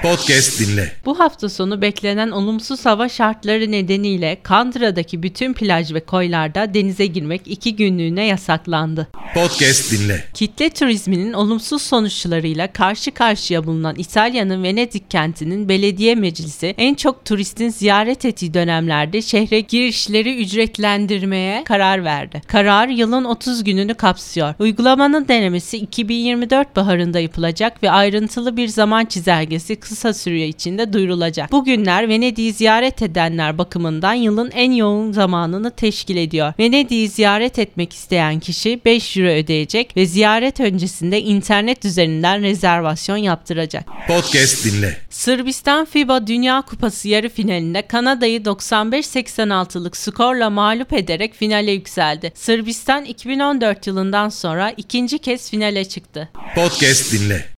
Podcast dinle. Bu hafta sonu beklenen olumsuz hava şartları nedeniyle Kandıra'daki bütün plaj ve koylarda denize girmek 2 günlüğüne yasaklandı. Podcast dinle. Kitle turizminin olumsuz sonuçlarıyla karşı karşıya bulunan İtalya'nın Venedik kentinin belediye meclisi en çok turistin ziyaret ettiği dönemlerde şehre girişleri ücretlendirmeye karar verdi. Karar yılın 30 gününü kapsıyor. Uygulamanın denemesi 2024 baharında yapılacak ve ayrıntılı bir zaman çizelgesi kısa süre içinde duyurulacak. Bu günler Venedik'i ziyaret edenler bakımından yılın en yoğun zamanını teşkil ediyor. Venedik'i ziyaret etmek isteyen kişi 5 euro ödeyecek ve ziyaret öncesinde internet üzerinden rezervasyon yaptıracak. Podcast dinle. Sırbistan FIBA Dünya Kupası yarı finalinde Kanada'yı 95-86'lık skorla mağlup ederek finale yükseldi. Sırbistan 2014 yılından sonra ikinci kez finale çıktı. Podcast dinle.